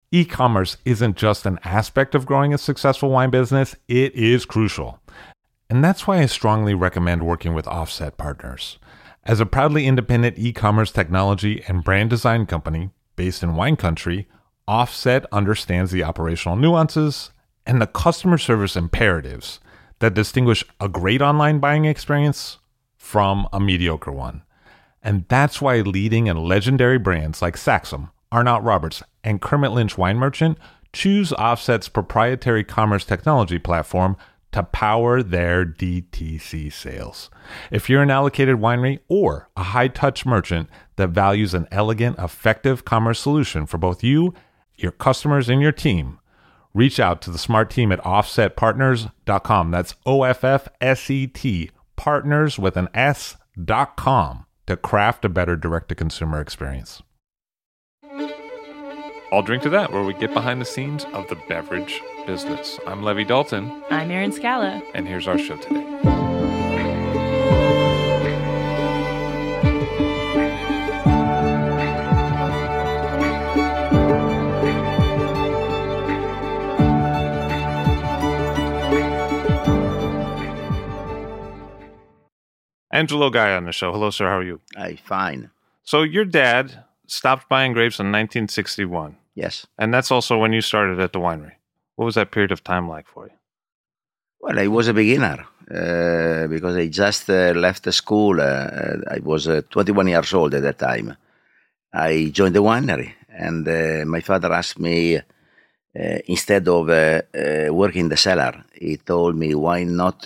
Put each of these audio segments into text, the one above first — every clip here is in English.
E-commerce isn't just an aspect of growing a successful wine business, it is crucial. And that's why I strongly recommend working with Offset Partners. As a proudly independent e-commerce technology and brand design company based in wine country, Offset understands the operational nuances and the customer service imperatives that distinguish a great online buying experience from a mediocre one. And that's why leading and legendary brands like Saxum, Arnott Roberts, and Kermit Lynch Wine Merchant choose Offset's proprietary commerce technology platform to power their DTC sales. If you're an allocated winery or a high-touch merchant that values an elegant, effective commerce solution for both you, your customers, and your team, reach out to the smart team at offsetpartners.com. That's OFFSET, partners with an S.com, to craft a better direct-to-consumer experience. I'll drink to that, where we get behind the scenes of the beverage business. I'm Levi Dalton. I'm Erin Scala. And here's our show today. Angelo Gaia on the show. Hello, sir. How are you? I'm fine. So your dad stopped buying grapes in 1961. Yes. And that's also when you started at the winery. What was that period of time like for you? Well, I was a beginner because I just left the school. I was 21 years old at that time. I joined the winery, and my father asked me, instead of working in the cellar, he told me, why not,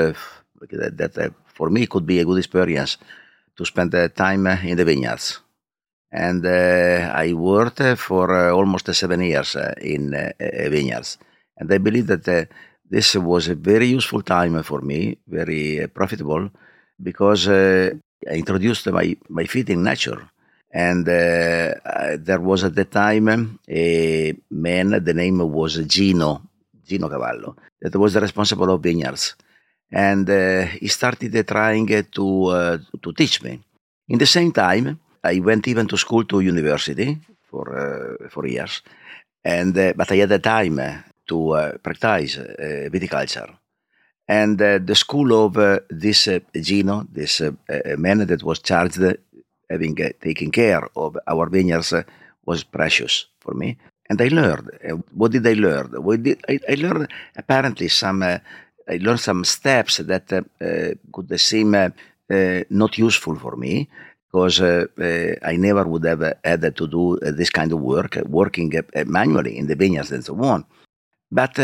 that for me could be a good experience to spend time in the vineyards. And I worked for almost 7 years in vineyards. And I believe that this was a very useful time for me, very profitable, because I introduced my feet in nature. And there was at the time a man, the name was Gino Cavallo, that was the responsible of vineyards. And he started trying to teach me. In the same time, I went even to school, to university for 4 years, and but I had the time to practice viticulture. And the school of this Gino, this man that was charged having taken care of our vineyards, was precious for me. And I learned. What did I learn? I learned apparently I learned some steps that could seem not useful for me, because I never would have had to do this kind of work, working manually in the vineyards and so on. But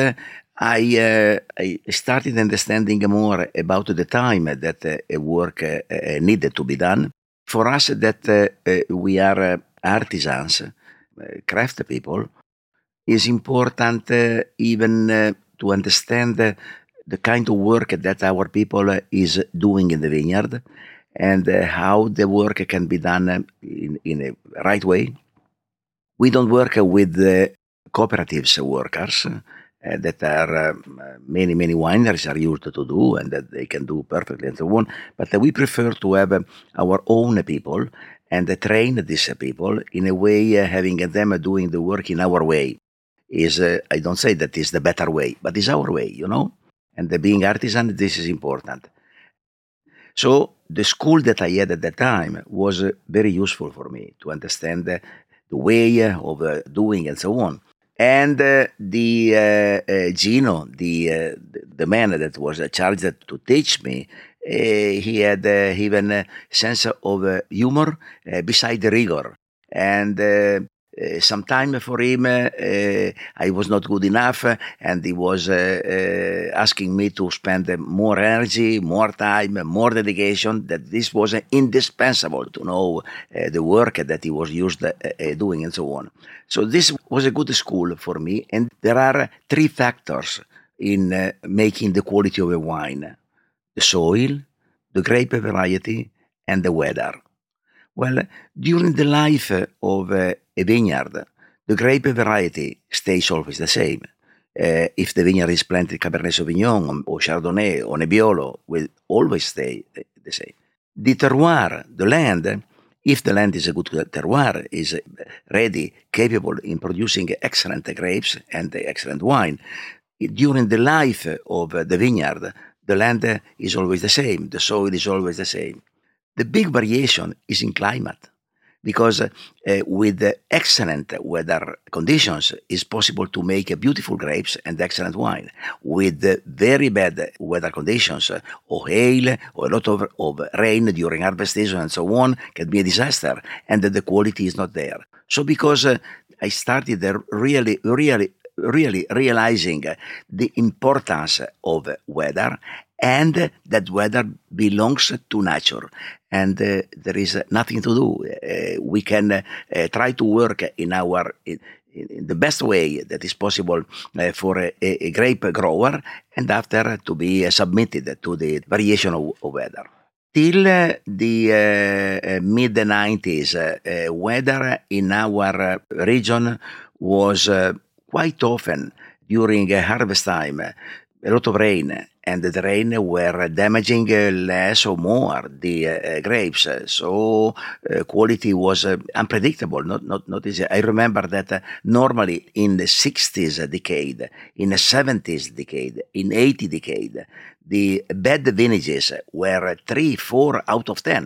I started understanding more about the time that work needed to be done. For us that we are artisans, craft people, is important even to understand the kind of work that our people is doing in the vineyard, and how the work can be done in a right way. We don't work with cooperatives workers that are many wineries are used to do, and that they can do perfectly and so on. But we prefer to have our own people and train these people in a way, having them doing the work in our way. I don't say that is the better way, but it's our way, you know. And being artisan, this is important. So the school that I had at that time was very useful for me to understand the way of doing and so on. And Gino, the man that was charged to teach me, he had even a sense of humor beside the rigor. And some time for him, I was not good enough, and he was asking me to spend more energy, more time, more dedication, that this was indispensable to know the work that he was used doing and so on. So this was a good school for me, and there are 3 factors in making the quality of a wine: the soil, the grape variety, and the weather. Well, during the life of a vineyard, the grape variety stays always the same. If the vineyard is planted Cabernet Sauvignon or Chardonnay or Nebbiolo, will always stay the same. The terroir, the land, if the land is a good terroir, is ready, capable in producing excellent grapes and excellent wine, during the life of the vineyard, the land is always the same, the soil is always the same. The big variation is in climate, because with excellent weather conditions, it's possible to make beautiful grapes and excellent wine. With very bad weather conditions, or hail, or a lot of rain during harvest season and so on, can be a disaster, and the quality is not there. So because I started really realizing the importance of weather, and that weather belongs to nature, and there is nothing to do. We can try to work in the best way that is possible for a grape grower, and after to be submitted to the variation of weather. Till the mid-90s, weather in our region was quite often during harvest time, a lot of rain, and the rain were damaging less or more the grapes. So quality was unpredictable, not easy. I remember that normally in the 60s decade, in the 70s decade, in 80s decade, the bad vintages were 3, 4 out of 10.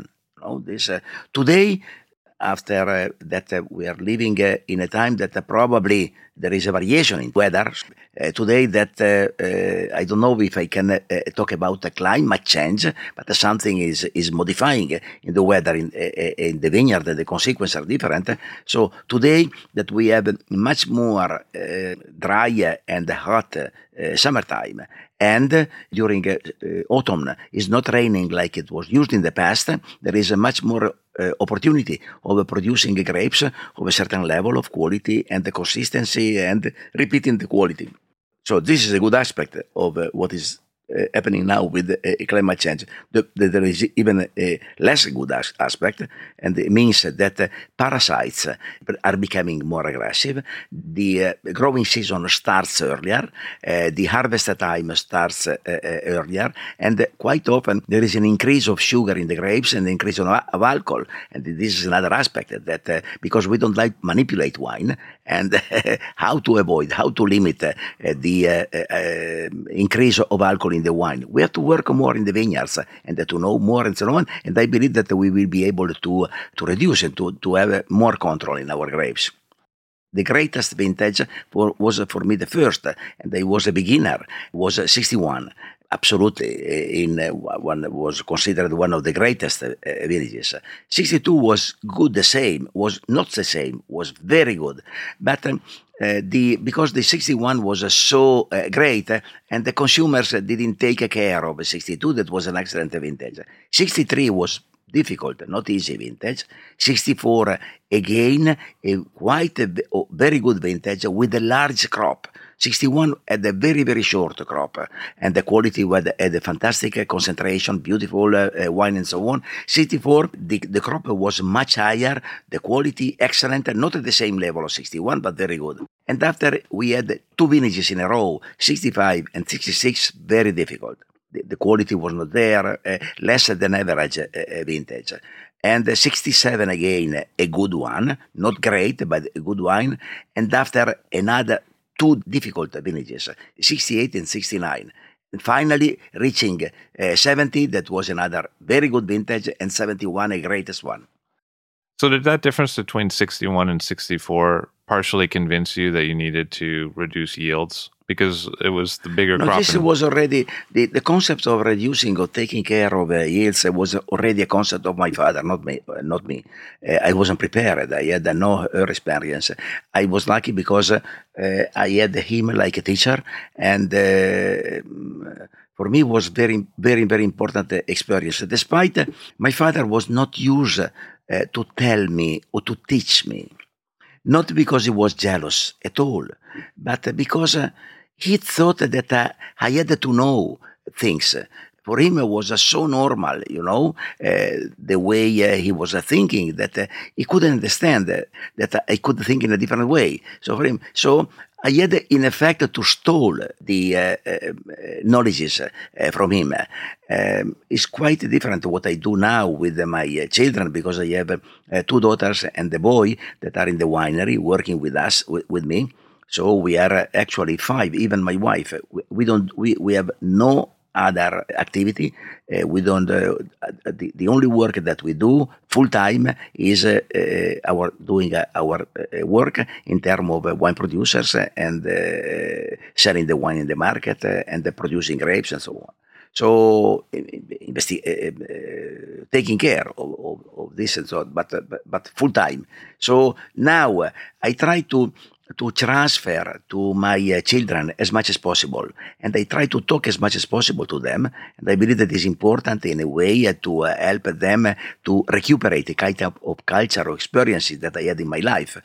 Today, after that we are living in a time that probably there is a variation in weather. Today that I don't know if I can talk about the climate change, but something is modifying in the weather in the vineyard. The consequences are different. So today that we have much more dry and hot summertime, and during autumn is not raining like it was used in the past, there is a much more opportunity of producing grapes of a certain level of quality and the consistency and repeating the quality. So this is a good aspect of what is happening now with climate change. There is even a less good aspect, and it means that parasites are becoming more aggressive. The growing season starts earlier, the harvest time starts earlier, and quite often there is an increase of sugar in the grapes and an increase of alcohol. And this is another aspect that because we don't like manipulate wine, and how to limit the increase of alcohol in the wine. We have to work more in the vineyards and to know more and so on. And I believe that we will be able to reduce and to have more control in our grapes. The greatest vintage was for me the first, and I was a beginner, was 61. Absolutely, one was considered one of the greatest vintages. 62 was good, the same, was not the same, was very good, but because the 61 was so great, and the consumers didn't take care of 62, that was an excellent vintage. 63 was difficult, not easy vintage. 64 again, quite a very good vintage with a large crop. 61 had a very, very short crop, and the quality had a fantastic concentration, beautiful wine and so on. 64, the crop was much higher, the quality excellent, not at the same level of 61, but very good. And after we had 2 vintages in a row, 65 and 66, very difficult. The quality was not there, less than average vintage. And 67 again, a good one, not great, but a good wine. And after another 2 difficult vintages, 68 and 69. And finally reaching 70, that was another very good vintage, and 71, a greatest one. So did that difference between 61 and 64 partially convince you that you needed to reduce yields? Because it was the bigger crop. This was already, the concept of reducing or taking care of yields was already a concept of my father, not me. I wasn't prepared. I had no experience. I was lucky because I had him like a teacher, and for me was very, very, very important experience. Despite my father was not used to tell me or to teach me, not because he was jealous at all, but because he thought that I had to know things. For him, it was so normal, the way he was thinking, that he couldn't understand that I could think in a different way. So for him, I had, in effect, to steal the knowledges from him. It's quite different to what I do now with my children, because I have two daughters and a boy that are in the winery working with us, with me. So we are actually five. Even my wife, we have no other activity. We don't. The only work that we do full time is our work in terms of wine producers and selling the wine in the market and producing grapes and so on. So taking care of this and so on, but full time. So now I try to transfer to my children as much as possible, and I try to talk as much as possible to them. And I believe that is important in a way to help them to recuperate the kind of culture or experiences that I had in my life.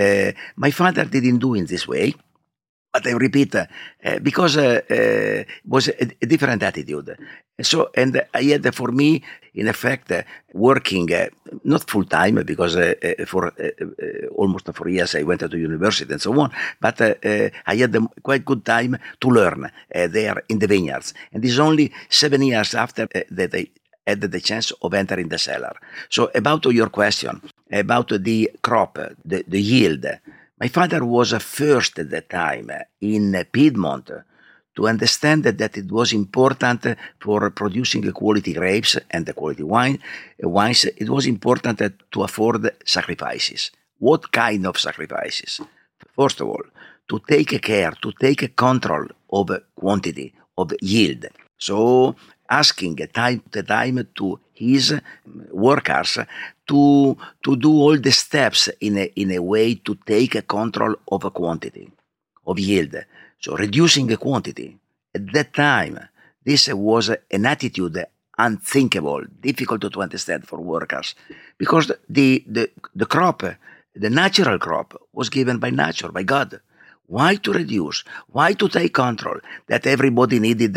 My father didn't do in this way. But I repeat, because it was a different attitude. So, and I had, for me, in effect, working not full time, because for almost 4 years I went to university and so on, but I had quite good time to learn there in the vineyards. And it's only 7 years after that I had the chance of entering the cellar. So about your question, about the crop, the yield, my father was first at that time in Piedmont to understand that it was important for producing quality grapes and the quality wines. It was important to afford sacrifices. What kind of sacrifices? First of all, to take care, to take control of quantity, of yield. So asking time to his workers to do all the steps in a way to take a control of a quantity, of yield. So reducing the quantity. At that time, this was an attitude unthinkable, difficult to understand for workers, because the crop, the natural crop, was given by nature, by God. Why to reduce? Why to take control? That everybody needed,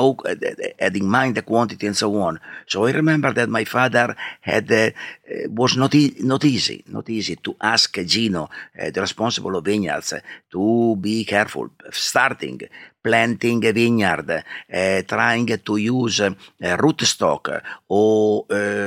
had in mind the quantity and so on. So I remember that my father had was not easy to ask Gino, the responsible of vineyards, to be careful, starting, planting a vineyard, trying to use rootstock or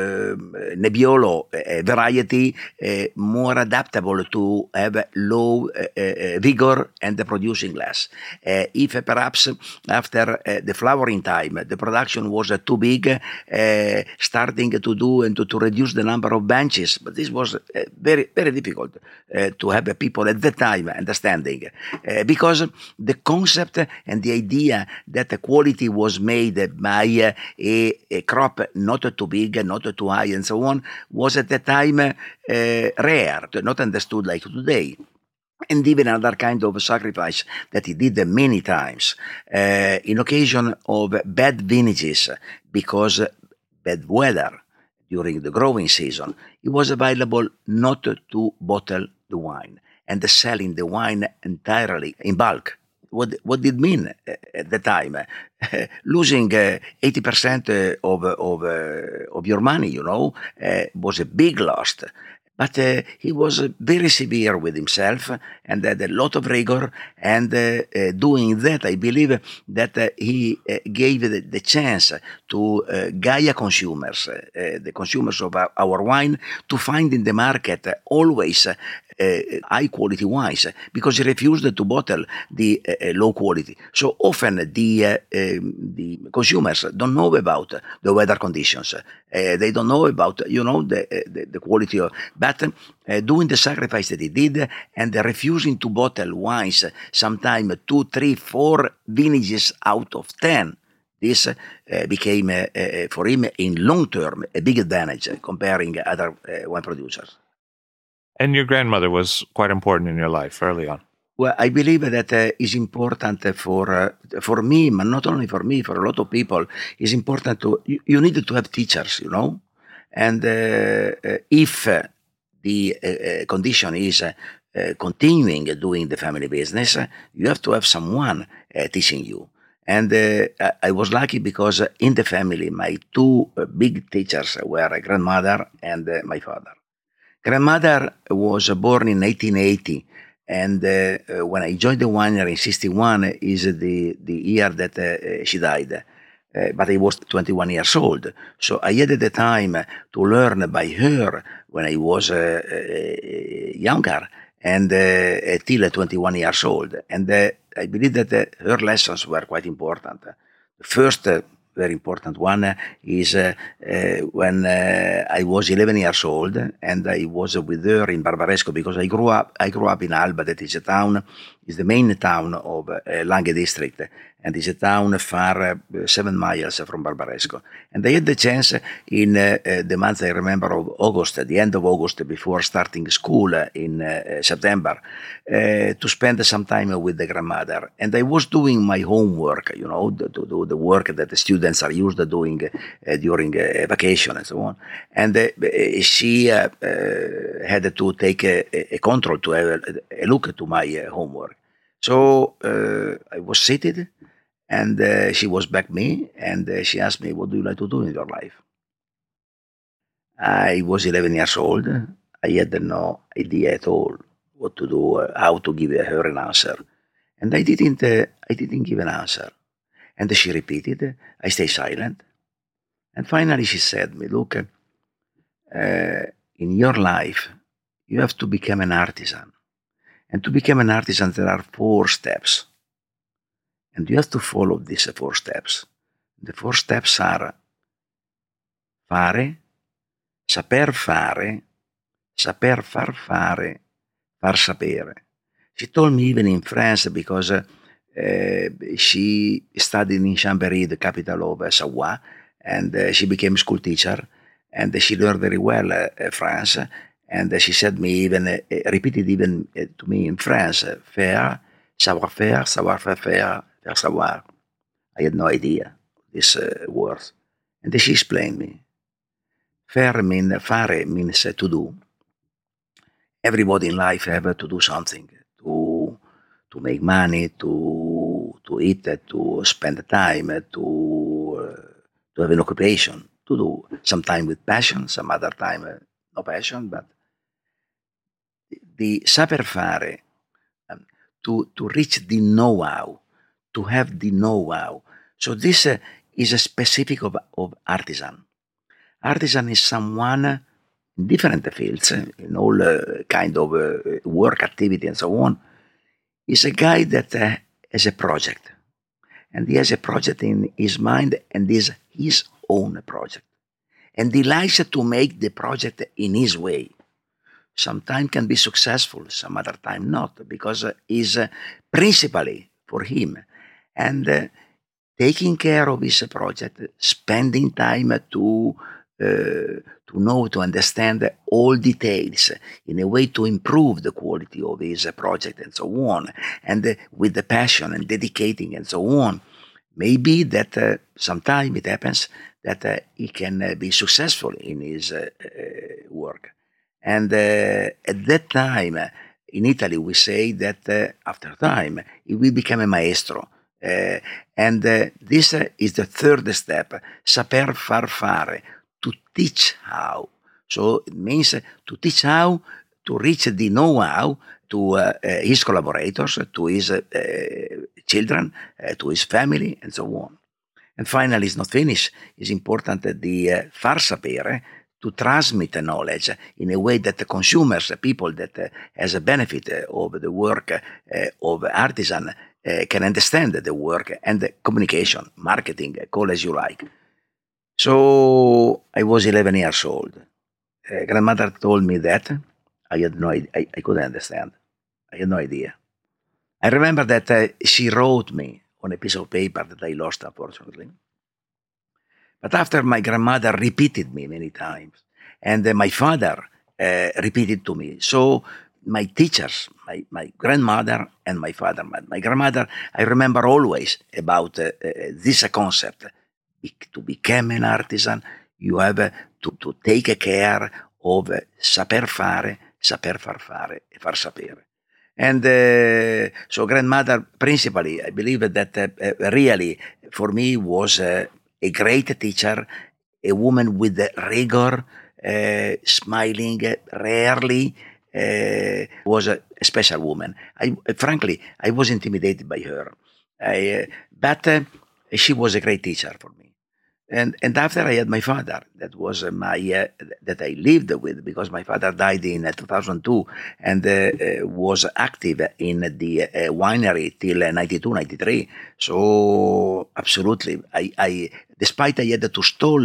Nebbiolo variety more adaptable to have low vigor and the producing less. If perhaps after the flowering time the production was too big, starting to do and to reduce the number of benches, but this was very, very difficult to have people at that time understanding, because the concept and the idea that the quality was made by a crop not too big, not too high, and so on, was at the time rare, not understood like today. And even another kind of sacrifice that he did many times in occasion of bad vintages, because bad weather during the growing season, it was available not to bottle the wine and selling the wine entirely in bulk. What did it mean at the time? Losing 80% of your money, was a big loss. But he was very severe with himself and had a lot of rigor. And doing that, I believe that he gave the chance to Gaia consumers, the consumers of our wine, to find in the market always high quality wines, because he refused to bottle the low quality. So often the consumers don't know about the weather conditions. They don't know about the quality of, but doing the sacrifice that he did and refusing to bottle wines, sometimes 2, 3, 4 vintages out of 10. This became for him in long term a big advantage comparing other wine producers. And your grandmother was quite important in your life early on. Well, I believe that is important for me, but not only for me, for a lot of people. It's important you need to have teachers, and if the condition is continuing doing the family business, you have to have someone teaching you. And I was lucky because in the family, my two big teachers were grandmother and my father. Grandmother was born in 1880 And when I joined the winery in '61 is the year that she died. But I was 21 years old. So I had the time to learn by her when I was younger and till 21 years old. And I believe that her lessons were quite important. The first very important one is when I was 11 years old and I was with her in Barbaresco because I grew up in Alba, that is a town, is the main town of Langhe district, and is a town far 7 miles from Barbaresco. And I had the chance in the month, I remember, of August, at the end of August, before starting school in September, to spend some time with the grandmother. And I was doing my homework, to do the work that the students are used to doing during vacation and so on. And she had to take a control, to have a look to my homework. So I was seated, and she was back me, and she asked me, "What do you like to do in your life?" I was 11 years old. I had no idea at all what to do, how to give her an answer, and I didn't give an answer. And she repeated. I stayed silent, and finally she said me, "Look, in your life, you have to become an artisan, and to become an artisan, there are 4 steps." And you have to follow these 4 steps. The 4 steps are fare, saper fare, saper far fare, far sapere. She told me even in France because she studied in Chambéry, the capital of Savoie, and she became a school teacher, and she learned very well France. And she said me even, repeated even to me in France, faire, savoir faire, savoir faire faire, faire savoir. I had no idea this words. And she explained me. Fare means to do. Everybody in life have to do something, to make money, to eat, to spend time, to have an occupation, to do some time with passion, some other time no passion, but the saper fare, to reach the know-how, to have the know-how. So this is a specific of artisan. Artisan is someone in different fields, in all kind of work, activity, and so on, is a guy that has a project. And he has a project in his mind and is his own project. And he likes to make the project in his way. Sometimes can be successful, some other time not, because it's principally for him. And taking care of his project, spending time to know, to understand all details in a way to improve the quality of his project and so on, and with the passion and dedicating and so on. Maybe that sometimes it happens that he can be successful in his work. And at that time, in Italy, we say that after time, he will become a maestro. And this is the 3rd step, saper far fare, to teach how. So it means to teach how to reach the know-how to his collaborators, to his children, to his family, and so on. And finally, it's not finished. It's important that the far sapere, to transmit the knowledge in a way that the consumers, the people that has a benefit of the work of artisan, can understand the work and the communication, marketing, call as you like. So I was 11 years old. Grandmother told me that. I had no idea. I couldn't understand. I had no idea. I remember that she wrote me on a piece of paper that I lost, unfortunately. But after my grandmother repeated me many times, and my father repeated to me. So my teachers, my grandmother and my father, my grandmother, I remember always about this concept. To become an artisan, you have to take care of saper fare, saper far fare, e far sapere. And so grandmother, principally, I believe that really, for me, was a great teacher, a woman with rigor, smiling rarely, was a special woman. Frankly, I was intimidated by her. But she was a great teacher for me. And after I had my father, that was that I lived with, because my father died in 2002 and was active in the winery till 92, 93. So absolutely, I despite I had to stole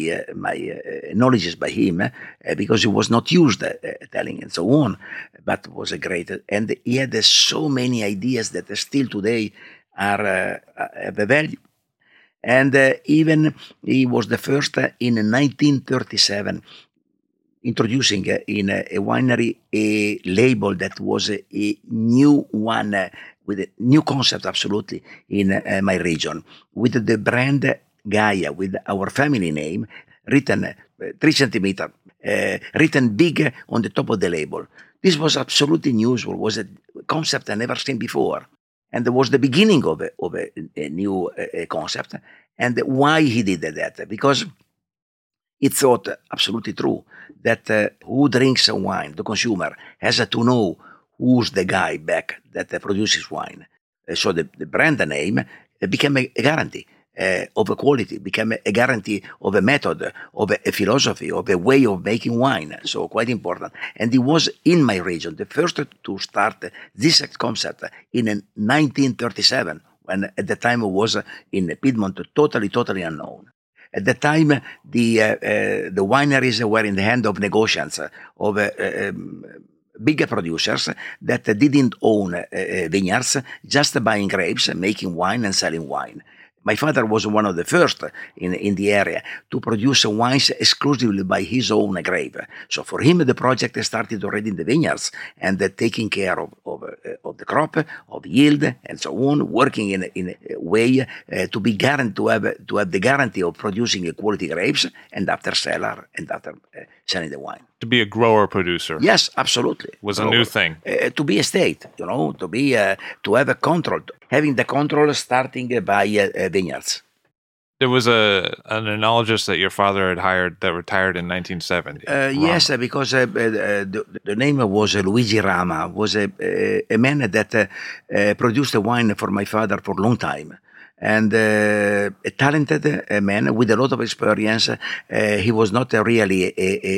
my knowledges by him because he was not used telling and so on, but was a great, and he had so many ideas that still today are have a value. And even he was the first in 1937 introducing in a winery a label that was a new one with a new concept absolutely in my region, with the brand Gaia, with our family name written 3 centimeter, written big on the top of the label. This was absolutely unusual, was a concept I never seen before. And it was the beginning of a new concept. And why he did that? Because he thought, absolutely true, that who drinks wine, the consumer, has to know who's the guy back that produces wine. So the brand name became a guarantee of a quality, became a guarantee of a method, of a philosophy, of a way of making wine. So quite important. And he was in my region, the first to start this concept in 1937, when at the time it was in Piedmont, totally unknown. At the time, the wineries were in the hand of negotiants, of bigger producers that didn't own vineyards, just buying grapes, making wine and selling wine. My father was one of the first in the area to produce wines exclusively by his own grape. So for him, the project started already in the vineyards and taking care of the crop, of yield, and so on, working in a way to be guaranteed to have the guarantee of producing quality grapes and after seller and after selling the wine. To be a grower producer. Yes, absolutely. Was a new thing. To be a state, to be to have a control, having the control starting by vineyards. There was an enologist that your father had hired that retired in 1970. Yes, because the name was Luigi Rama, was a man that produced wine for my father for a long time. And a talented man with a lot of experience. He was not really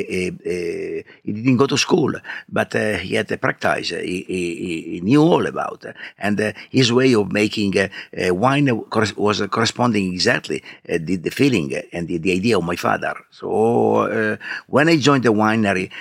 he didn't go to school, but he had a practice. He knew all about, and his way of making wine was corresponding exactly the feeling and the idea of my father. So when I joined the winery,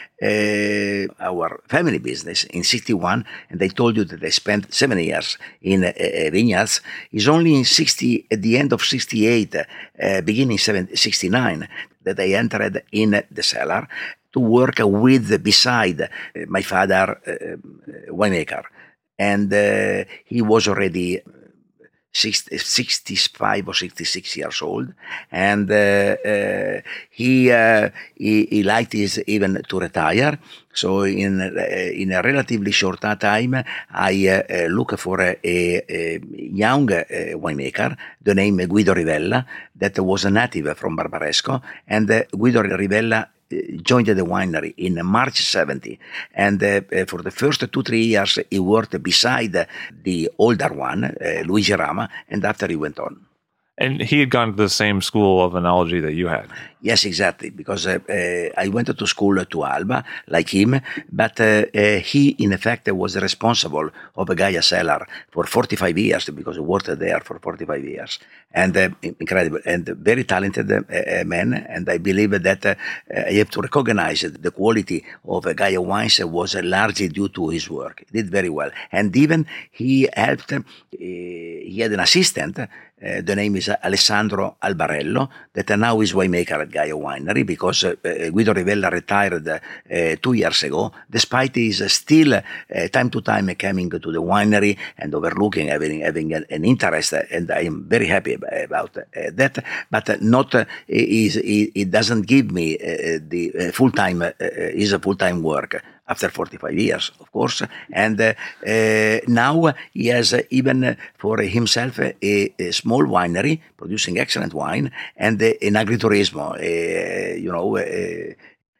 our family business in 61, and I told you that I spent 7 years in vineyards, is only in at the end of 68, beginning 69, that I entered in the cellar to work beside my father, winemaker. And he was already 65 or 66 years old, and he liked even to retire. So in a relatively short time, I look for a young winemaker, the name Guido Rivella, that was a native from Barbaresco, and Guido Rivella joined the winery in March 70, and for the first 2-3 years he worked beside the older one, Luigi Rama, and after he went on. And he had gone to the same school of enology that you had. Yes, exactly, because I went to school to Alba, like him, but he, in effect, was responsible of a Gaia cellar for 45 years, because he worked there for 45 years. And incredible, and very talented man, and I believe that I have to recognize the quality of Gaia wines was largely due to his work. He did very well. And even he helped, he had an assistant, the name is Alessandro Albarello, that now is winemaker at Gaia Winery, because Guido Rivella retired 2 years ago, despite he is still time to time coming to the winery and overlooking, having an interest, and I am very happy about that, but not, it doesn't give me the full-time, is a full-time work. After 45 years, of course, and now he has even for himself a small winery producing excellent wine, and an agriturismo,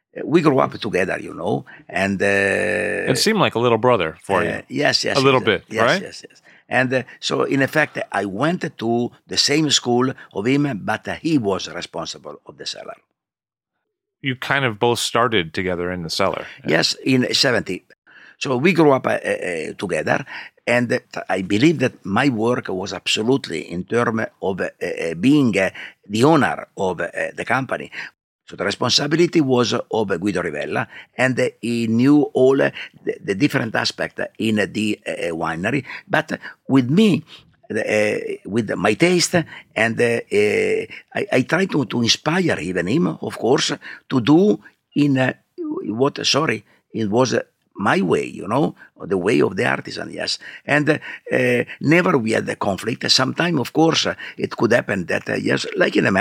we grew up together, and It seemed like a little brother for you. Yes, A little bit, yes, right? Yes. And so, in effect, I went to the same school of him, but he was responsible of the cellar. You kind of both started together in the cellar. Yes, in 70. So we grew up together, and I believe that my work was absolutely in terms of being the owner of the company. So the responsibility was of Guido Rivella, and he knew all the different aspects in the winery. But with me, with my taste, and I try to inspire even him, of course, to do in it was my way, the way of the artisan, yes. And never we had the conflict. Sometimes, of course, it could happen that, yes, like in a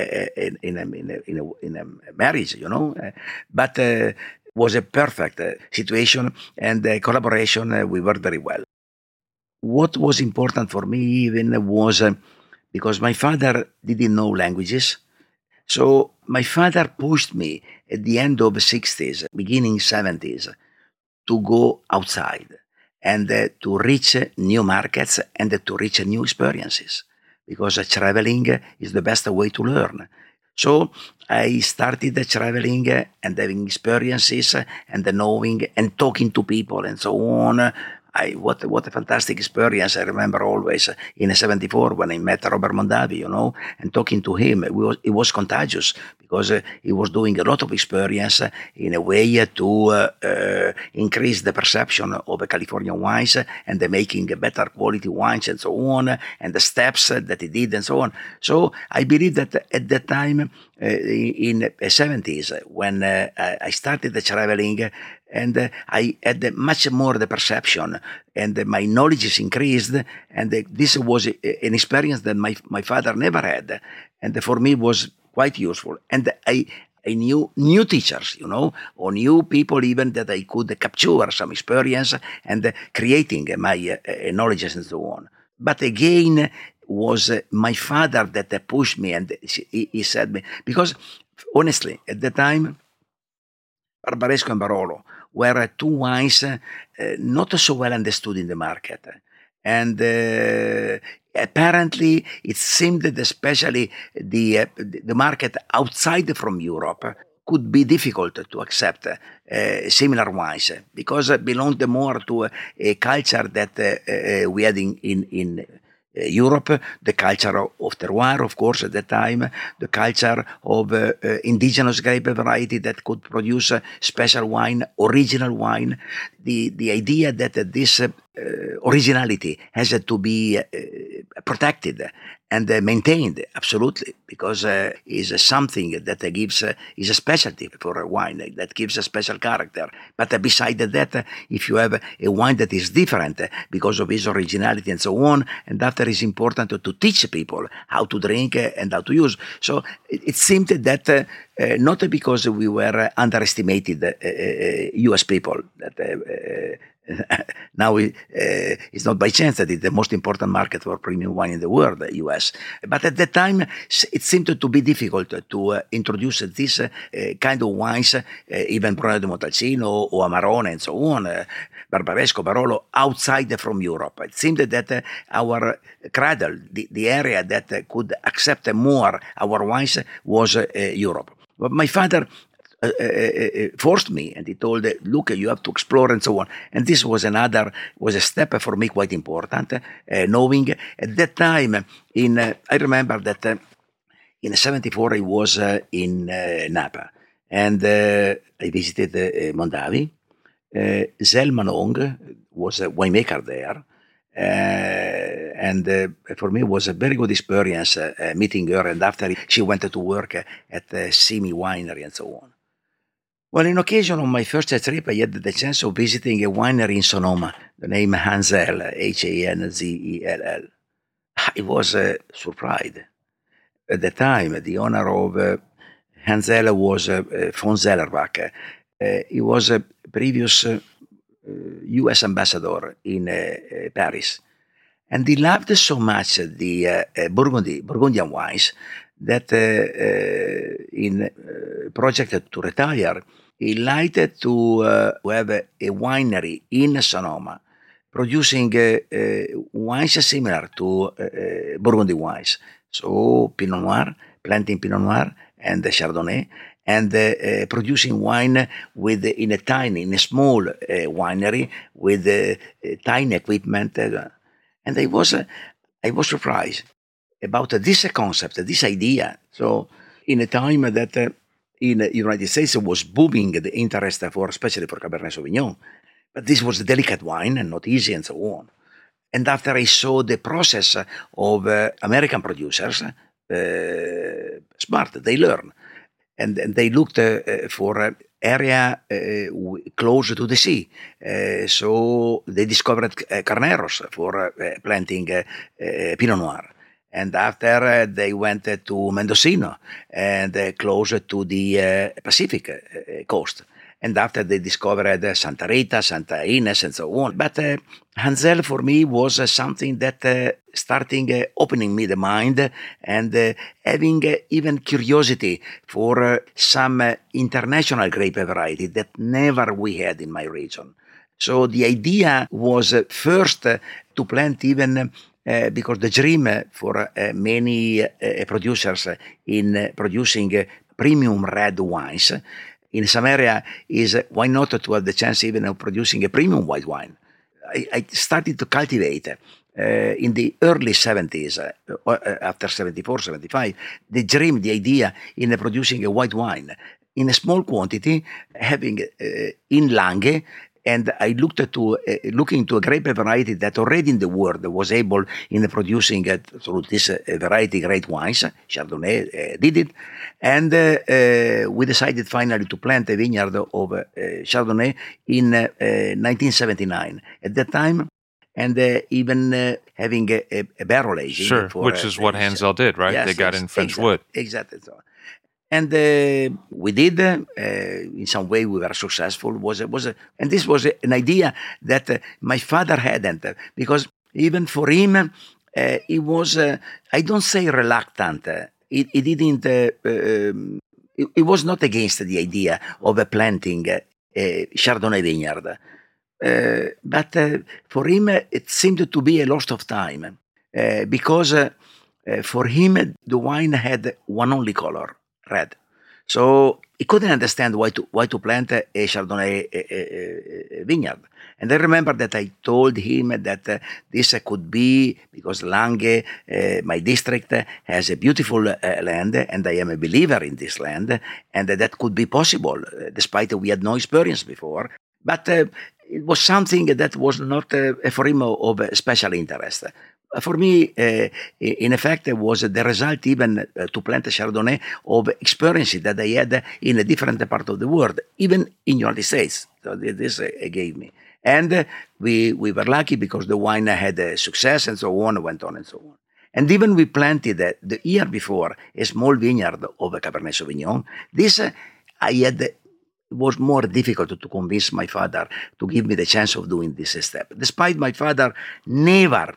marriage, but was a perfect situation, and collaboration, we worked very well. What was important for me even was because my father didn't know languages. So my father pushed me at the end of the 60s, beginning 70s, to go outside and to reach new markets and to reach new experiences, because traveling is the best way to learn. So I started traveling and having experiences and knowing and talking to people and so on. What a fantastic experience. I remember always in 74 when I met Robert Mondavi, and talking to him. It was contagious because he was doing a lot of experience in a way to increase the perception of Californian wines and making better quality wines and so on, and the steps that he did and so on. So I believe that at that time, in the 70s, when I started traveling, and I had much more the perception, and my knowledge is increased, and this was an experience that my father never had, and for me was quite useful. And I knew new teachers, or new people even that I could capture some experience and creating my knowledge and so on. But again, was my father that pushed me, and he said me, because honestly, at the time, Barbaresco and Barolo were two wines not so well understood in the market. And apparently, it seemed that especially the market outside from Europe could be difficult to accept similar wines, because it belonged more to a culture that we had in Europe, the culture of terroir, of course, at that time, the culture of indigenous grape variety that could produce special wine, original wine, the idea that this originality has to be protected and maintained, absolutely, because is something that gives is a specialty for a wine that gives a special character. But beside that, if you have a wine that is different because of its originality and so on, and after it's important to teach people how to drink and how to use. So it seemed that not because we were underestimated U.S. people, that now it's not by chance that it's the most important market for premium wine in the world, the U.S. But at that time, it seemed to be difficult to introduce this kind of wines, even Brunello di Montalcino or Amarone and so on, Barbaresco, Barolo, outside from Europe. It seemed that our cradle, the area that could accept more our wines, was Europe. But my father forced me, and he told, look, you have to explore and so on. And this was a step for me quite important, knowing at that time, I remember that in 74 I was in Napa, and I visited Mondavi. Zell Manong was a winemaker there. And for me, it was a very good experience meeting her. And after she went to work at Simi Winery and so on. Well, in occasion on my first trip, I had the chance of visiting a winery in Sonoma, the name Hanzell, Hanzell. I was surprised. At the time, the owner of Hanzell was von Zellerbach. He was a previous U.S. ambassador in Paris. And he loved so much the Burgundian wines that in project to retire, he liked to have a winery in Sonoma, producing wines similar to Burgundy wines. So Pinot Noir, planting Pinot Noir and the Chardonnay, and producing wine in a small winery with tiny equipment. And I was surprised about this concept, this idea. So in a time that in the United States was booming the interest especially for Cabernet Sauvignon, but this was a delicate wine and not easy and so on. And after I saw the process of American producers, smart, they learn. And they looked for area close to the sea. So they discovered Carneros for planting Pinot Noir. And after they went to Mendocino and closer to the Pacific coast. And after they discovered Santa Rita, Santa Ines, and so on. But Hansel for me was something that starting opening me the mind and having even curiosity for some international grape variety that never we had in my region. So the idea was first to plant even because the dream for many producers in producing premium red wines in some area is why not to have the chance even of producing a premium white wine. I started to cultivate in the early 70s, after 74, 75, the dream, the idea in producing a white wine in a small quantity, having in Langhe. And I looking to a grape variety that already in the world was able in producing through this variety great wines. Chardonnay did it, and we decided finally to plant a vineyard of Chardonnay in 1979. At that time, and even having a barrel aging. Sure, which is what Hansel did, right? Yes, they got in French exactly, wood. Exactly so. And we did, in some way we were successful, and this was an idea that my father hadn't, because even for him, he was, I don't say reluctant, he didn't, he was not against the idea of planting a Chardonnay vineyard. But for him, it seemed to be a loss of time, because for him, the wine had one only color, red. So he couldn't understand why to plant a Chardonnay vineyard. And I remember that I told him that this could be because Langhe, my district, has a beautiful land, and I am a believer in this land, and that could be possible, despite we had no experience before. But it was something that was not for him of special interest. For me, in effect, it was the result even to plant a Chardonnay of experiences that I had in a different part of the world, even in the United States. So this gave me. And we were lucky because the wine had success and so on, went on and so on. And even we planted the year before a small vineyard of Cabernet Sauvignon. This I had... It was more difficult to convince my father to give me the chance of doing this step. Despite my father never...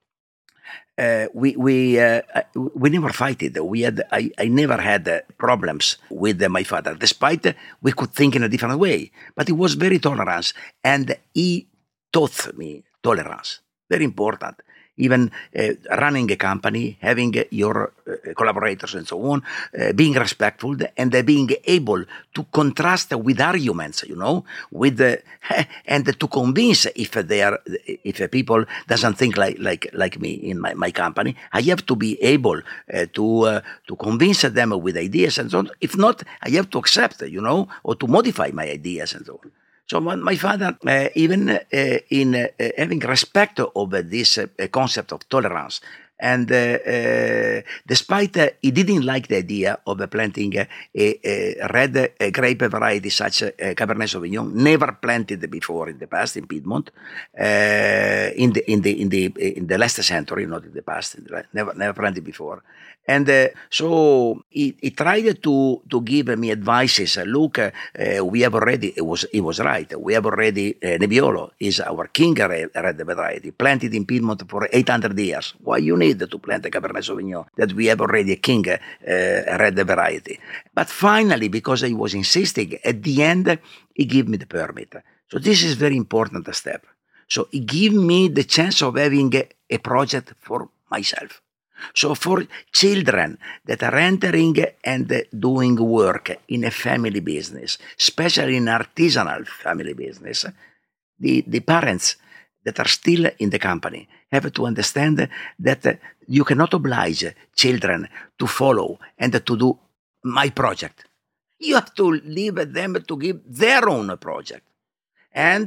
we never fighted. I never had problems with my father, despite we could think in a different way. But he was very tolerant, and he taught me tolerance. Very important. Even running a company, having your collaborators and so on, being respectful and being able to contrast with arguments, with and to convince if people doesn't think like me in my company, I have to be able to convince them with ideas and so on. If not, I have to accept, or to modify my ideas and so on. So my father, even in having respect of this concept of tolerance, and despite he didn't like the idea of planting a red grape variety such Cabernet Sauvignon, never planted before in the past in Piedmont, in the last century, not in the past, never planted before. And so he tried to give me advices. Look, we have already, he was right, we have already, Nebbiolo is our king red variety, planted in Piedmont for 800 years. Why you need need to plant a Cabernet Sauvignon, that we have already a king red variety. But finally, because I was insisting, at the end, he gave me the permit. So this is very important step. So he gave me the chance of having a project for myself. So for children that are entering and doing work in a family business, especially in artisanal family business, the parents that are still in the company have to understand that you cannot oblige children to follow and to do my project. You have to leave them to give their own project. And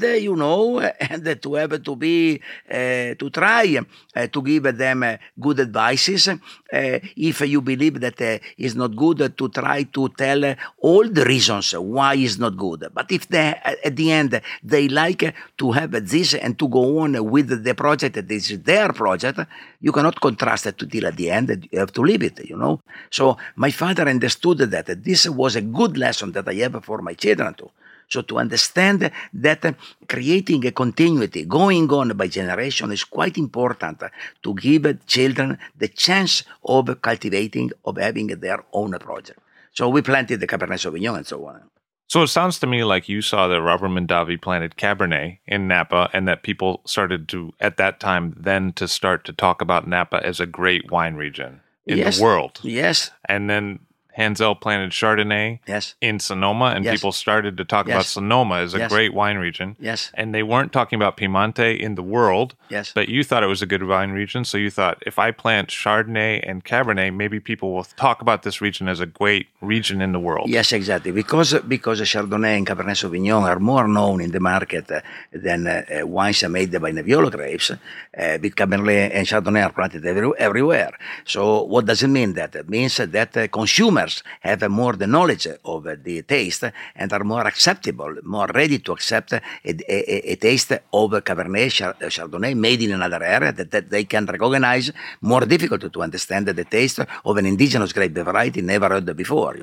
and to have to be to try to give them good advices. If you believe that it's not good, to try to tell all the reasons why it's not good. But if they, at the end they like to have this and to go on with the project that is their project, you cannot contrast it till at the end. You have to leave it. So my father understood that this was a good lesson that I have for my children too. So to understand that creating a continuity, going on by generation, is quite important to give children the chance of cultivating, of having their own project. So we planted the Cabernet Sauvignon and so on. So it sounds to me like you saw that Robert Mondavi planted Cabernet in Napa, and that people started to, at that time, then to start to talk about Napa as a great wine region in the world. Yes. And then Hansel planted Chardonnay in Sonoma, and people started to talk about Sonoma as a great wine region. Yes. And they weren't talking about Piemonte in the world, but you thought it was a good wine region, so you thought, if I plant Chardonnay and Cabernet, maybe people will talk about this region as a great region in the world. Yes, exactly. Because Chardonnay and Cabernet Sauvignon are more known in the market than wines made by Nebbiolo grapes, Cabernet and Chardonnay are planted everywhere. So what does it mean? That it means that consumers have more the knowledge of the taste and are more acceptable, more ready to accept a taste of Cabernet Chardonnay made in another area that they can recognize, more difficult to understand the taste of an indigenous grape variety never heard before,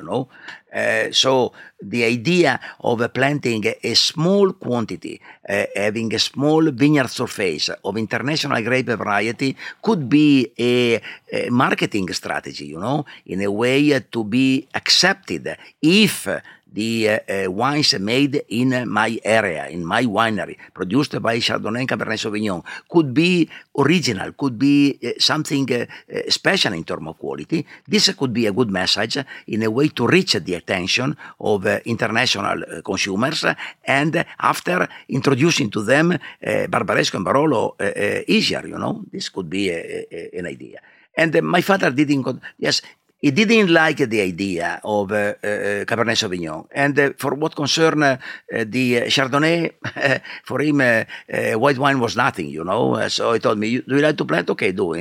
So the idea of planting a small quantity, having a small vineyard surface of international grape variety could be a marketing strategy, in a way to be accepted if the wines made in my area, in my winery, produced by Chardonnay and Cabernet Sauvignon, could be original, could be something special in terms of quality. This could be a good message in a way to reach the attention of international consumers, and after introducing to them Barbaresco and Barolo easier, This could be an idea. And my father didn't, he didn't like the idea of Cabernet Sauvignon. And for what concerned the Chardonnay, for him, white wine was nothing, So he told me, do you like to plant? Okay, do.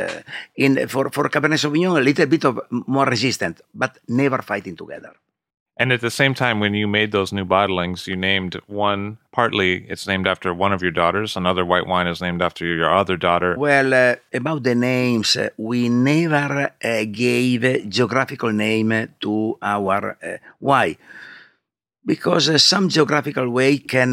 For Cabernet Sauvignon, a little bit of more resistant, but never fighting together. And at the same time, when you made those new bottlings, you named one, partly it's named after one of your daughters. Another white wine is named after your other daughter. Well, about the names, we never gave geographical name to our... why? Because some geographical way can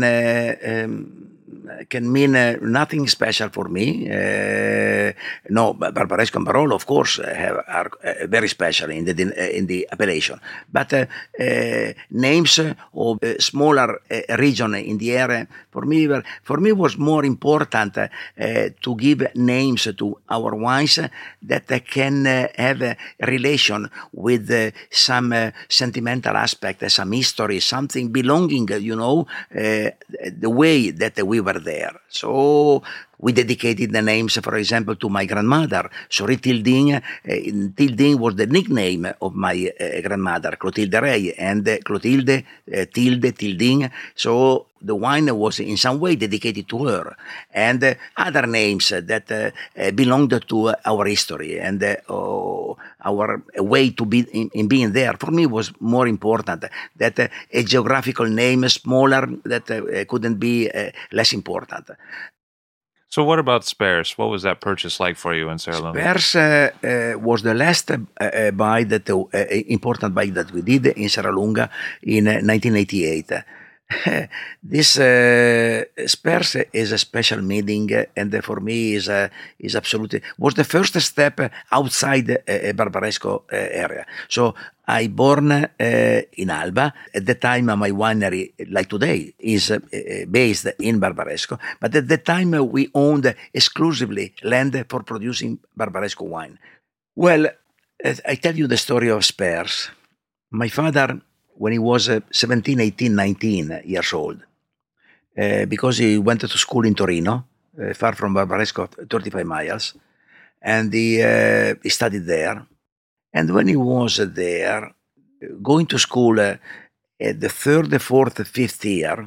mean nothing special for me. No, Barbaresco and Barolo, of course, are very special in the appellation. But names of smaller region in the area, for me was more important to give names to our wines that can have a relation with some sentimental aspect, some history, something belonging, the way that we were there. So we dedicated the names, for example, to my grandmother, Sorie Tilding. Tilding was the nickname of my grandmother, Clotilde Rey, and Clotilde, Tilde, Tilding. So the wine was in some way dedicated to her, and other names that belonged to our history and our way to be in being there. For me, was more important that a geographical name smaller that couldn't be less important. So what about Spares? What was that purchase like for you in Serra Lunga? Spares was the last buy that important buy that we did in Serra Lunga in 1988. This Spurs is a special meeting, and for me is absolutely was the first step outside Barbaresco area. So I born in Alba. At the time, my winery, like today, is based in Barbaresco. But at the time, we owned exclusively land for producing Barbaresco wine. Well, I tell you the story of Spurs. My father, when he was 17, 18, 19 years old, because he went to school in Torino, far from Barbaresco, 35 miles, and he studied there. And when he was there, going to school at the third, fourth, fifth year,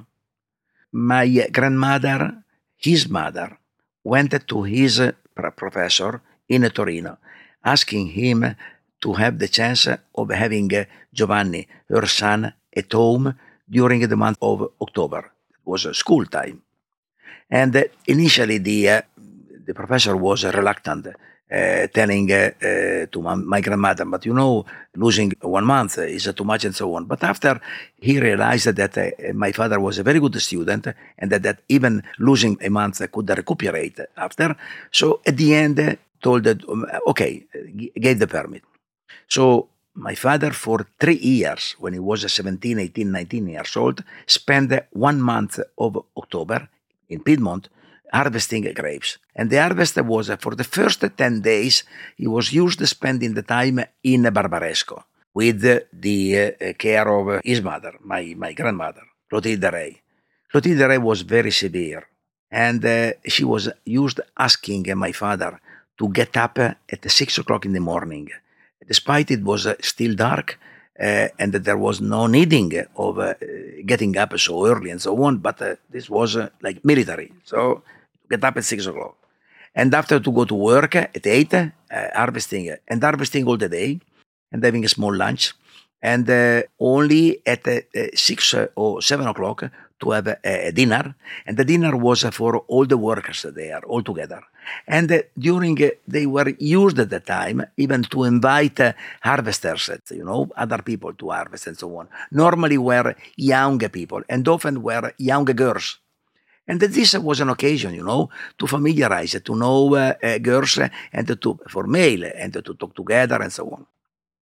my grandmother, his mother, went to his professor in Torino, asking him to have the chance of having Giovanni, her son, at home during the month of October. It was school time. And initially the professor was reluctant, telling to my grandmother, but losing 1 month is too much and so on. But after he realized that my father was a very good student and that even losing a month could recuperate after, so at the end told, okay, gave the permit. So my father, for 3 years, when he was 17, 18, 19 years old, spent 1 month of October in Piedmont harvesting grapes. And the harvest was, for the first 10 days, he was used to spending the time in Barbaresco with the care of his mother, my grandmother, Clotilde Rey. Clotilde Rey was very severe, and she was used asking my father to get up at 6 o'clock in the morning. Despite it was still dark and that there was no needing of getting up so early and so on, but this was like military. So get up at 6 o'clock. And after to go to work at 8, harvesting all the day and having a small lunch. And only at 6 or 7 o'clock to have a dinner. And the dinner was for all the workers there, all together. And they were used at the time even to invite harvesters, other people to harvest and so on. Normally were young people and often were young girls. And this was an occasion, to familiarize, to know girls and for male and to talk together and so on.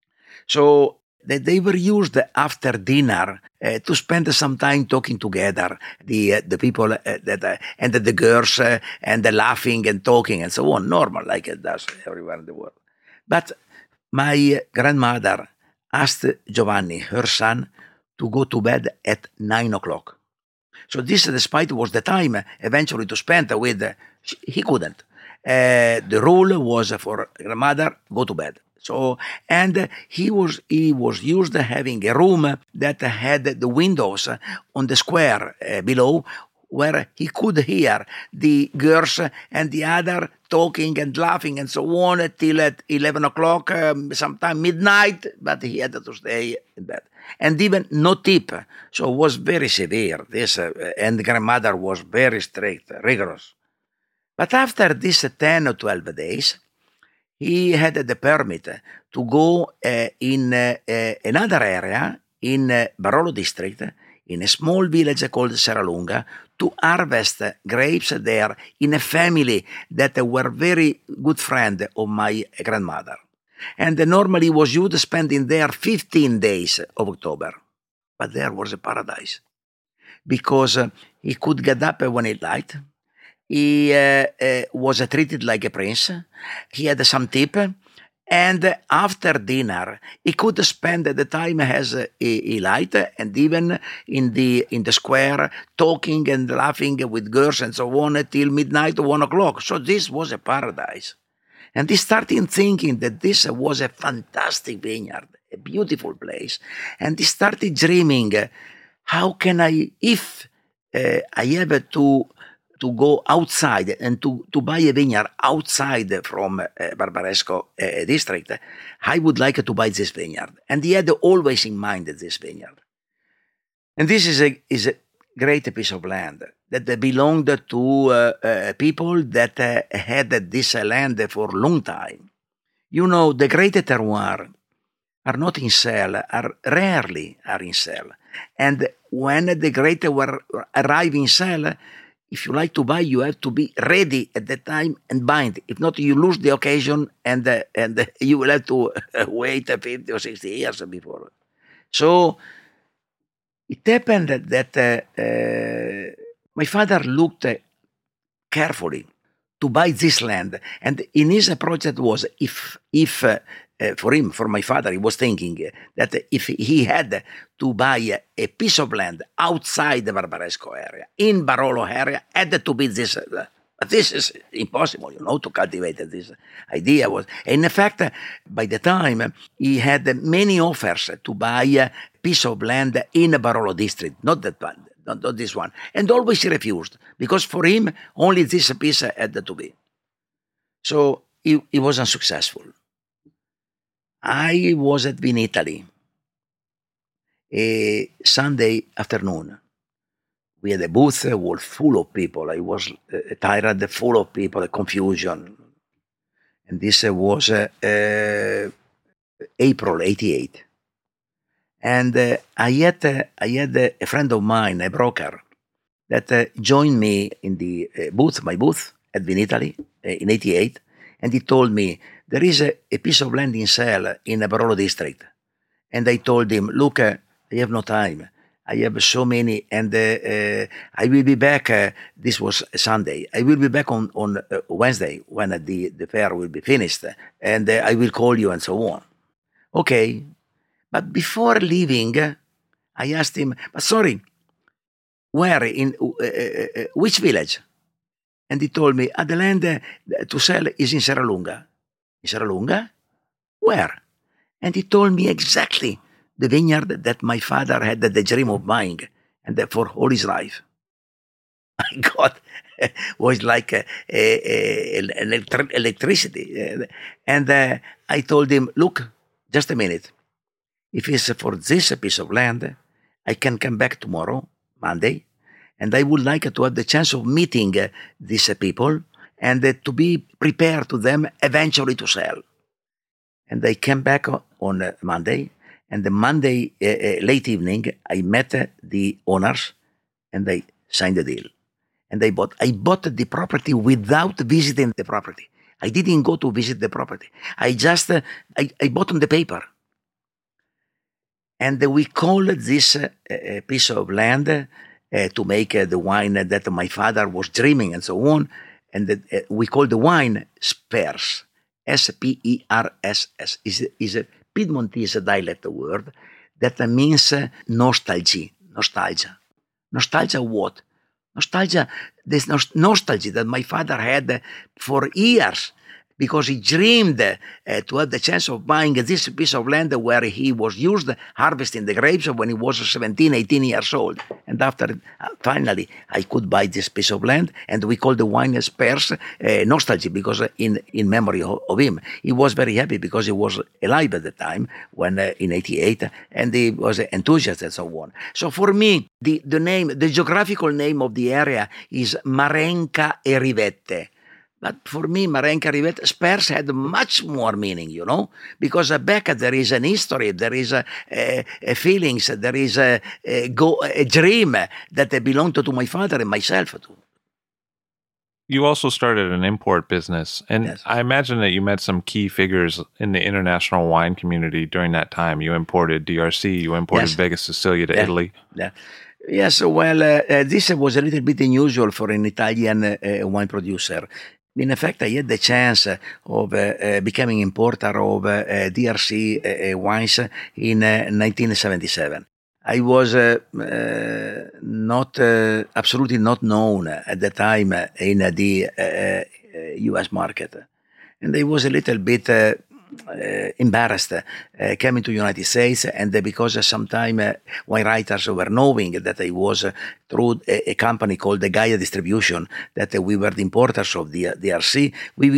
So they were used after dinner to spend some time talking together, the people and the girls and the laughing and talking and so on, normal like it does everywhere in the world. But my grandmother asked Giovanni, her son, to go to bed at 9 o'clock. So this, despite was the time eventually to spend with, he couldn't. The rule was for grandmother, go to bed. So, and he was used to having a room that had the windows on the square below, where he could hear the girls and the other talking and laughing and so on till at 11 o'clock, sometime midnight, but he had to stay in bed. And even no tip, so it was very severe, this, and the grandmother was very strict, rigorous. But after this 10 or 12 days, he had the permit to go in another area in Barolo district, in a small village called Serralunga, to harvest grapes there in a family that were very good friend of my grandmother. And normally was used to spending there 15 days of October. But there was a paradise, because he could get up when it light. He was treated like a prince. He had some tip. And after dinner, he could spend the time as he liked, and even in the square, talking and laughing with girls and so on till midnight or 1 o'clock. So this was a paradise. And he started thinking that this was a fantastic vineyard, a beautiful place. And he started dreaming, how can I, if I have to go outside and to buy a vineyard outside from Barbaresco district, I would like to buy this vineyard. And he had always in mind this vineyard. And this is a great piece of land that belonged to people that had this land for a long time. The great terroir are not in sale, are rarely in sale. And when the grapes were arriving in sale, if you like to buy, you have to be ready at that time and buy it. If not, you lose the occasion and you will have to wait 50 or 60 years before. So it happened that my father looked carefully to buy this land, and in his project was if for my father, he was thinking that if he had to buy a piece of land outside the Barbaresco area, in Barolo area, had to be this. But this is impossible, to cultivate this idea. In fact, by the time he had many offers to buy a piece of land in Barolo district, not that one, not this one, and always he refused, because for him, only this piece had to be. So he was unsuccessful. I was at Vinitaly a Sunday afternoon. We had a booth was full of people. I was tired, full of people, confusion. And this was April '88. And I had a friend of mine, a broker, that joined me in the my booth at Vinitaly in '88. And he told me, there is a piece of land in sale in the Barolo district. And I told him, look, I have no time. I have so many, and I will be back. This was Sunday. I will be back on Wednesday when the fair will be finished, and I will call you and so on. Okay. But before leaving, I asked him, but sorry, where, in which village? And he told me, the land to sell is in Serralunga. In Serralunga? Where? And he told me exactly the vineyard that my father had the dream of buying, and for all his life. My God, was like electricity. And I told him, look, just a minute. If it's for this piece of land, I can come back tomorrow, Monday, and I would like to have the chance of meeting these people and to be prepared to them eventually to sell. And I came back on Monday, and the Monday late evening, I met the owners, and they signed the deal. And I bought the property without visiting the property. I didn't go to visit the property. I just I bought on the paper. And we called this piece of land to make the wine that my father was dreaming and so on. And we called the wine Spers, S-P-E-R-S-S. Is a Piedmontese dialect word that means nostalgia. Nostalgia what? Nostalgia, this nostalgia that my father had for years, because he dreamed to have the chance of buying this piece of land where he was used harvesting the grapes when he was 17, 18 years old. And after, finally, I could buy this piece of land, and we called the wine Spers nostalgia, because in memory of him. He was very happy because he was alive at the time, when in '88, and he was an enthusiast and so on. So for me, the geographical name of the area is Marenca e Rivette. But for me, Marenca Rivette, Spers had much more meaning, because back there is an history, there is feelings, there is a dream that belonged to my father and myself too. You also started an import business, and yes. I imagine that you met some key figures in the international wine community during that time. You imported DRC, you imported yes. Vega Sicilia to Italy. Yeah. Yes, well, this was a little bit unusual for an Italian wine producer. In fact, I had the chance of becoming importer of DRC wines in 1977. I was absolutely not known at the time in the U.S. market. And I was a little bit embarrassed coming to the United States, and because sometimes wine writers were knowing that I was through a company called the Gaia Distribution, that we were the importers of the DRC.